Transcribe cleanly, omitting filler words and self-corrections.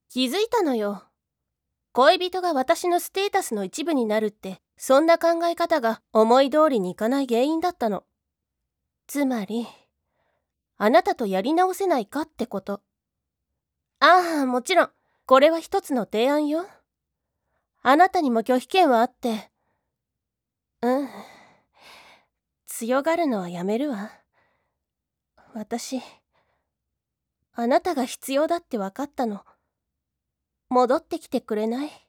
気づいたのよ。恋人が私のステータスの一部になるって、そんな考え方が思い通りにいかない原因だったの。つまり、あなたとやり直せないかってこと。ああ、もちろん、これは一つの提案よ。あなたにも拒否権はあって。強がるのはやめるわ。私、あなたが必要だって分かったの。戻ってきてくれない？